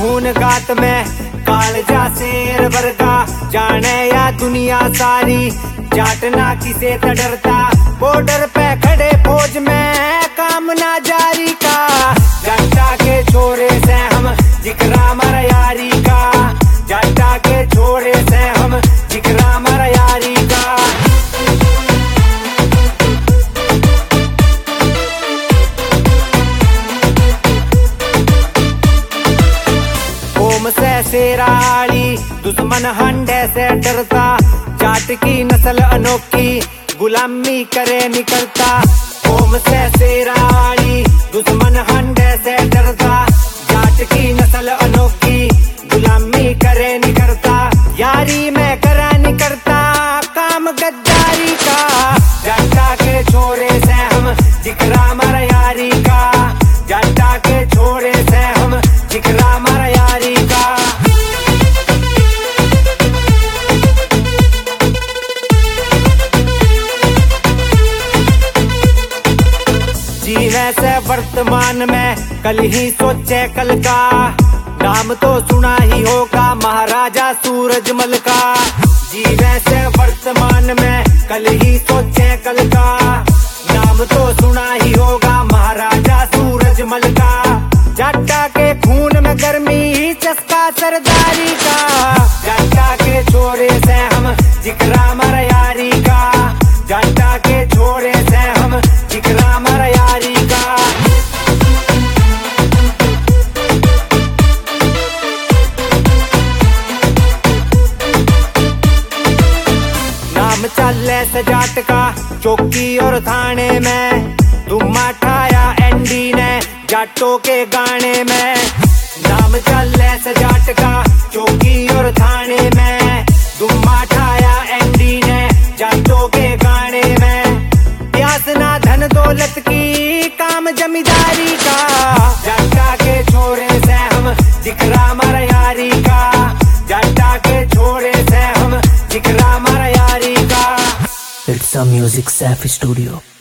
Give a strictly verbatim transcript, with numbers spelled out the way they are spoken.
खून गात में कालजा शेर वर्गा, जाने या दुनिया सारी जाट ना किसे त डरता। बॉर्डर पे खड़े फौज में काम ना जारी का, जाटा के छोरे से हम जिक्रा मर यारी का, जाटा के छोरे से हम जिक्रा मर यारी का। ओम से शेराली दुश्मन हंडे से डरता, जाट की नस्ल अनोखी गुलामी करे निकलता। ओम से शेराली दुश्मन हंडे से डरता, जाट की नस्ल अनोखी गुलामी करे निकलता। यारी में करा निकलता काम गद्दारी का, जाटा के छोरे से हम जिक्रा मर यारी का, जाटा के छोरे से हम जिक्रा मर यारी का। जीवे से वर्तमान में कल ही सोचे कल का, नाम तो सुना ही होगा महाराजा सूरजमल का। जीवे से वर्तमान में कल ही सोचे कल का, नाम तो सुना ही होगा महाराजा सूरजमल का। जाटा के खून में गर्मी ही चस्का सरदारी का, जाटा के छोरे से हम जिक्रा मर यारी का, जाटा के छोरे से हम जिक्रा मर यारी का। नाम चले से जाट का चौकी और थाने में, धुम्मा ठाया एंडी ने जाटों के गाने में। नाम चले से जाट का चौकी और थाने में, धुम्मा ठाया एंडी ने जाटों के गाने में। प्यास ना धन दौलत की काम जमींदारी का, जाटा के छोरे से हम जिक्रा मर यारी का, जाटा के छोरे से हम जिक्रा मर यारी का। It's a Music Safi Studio.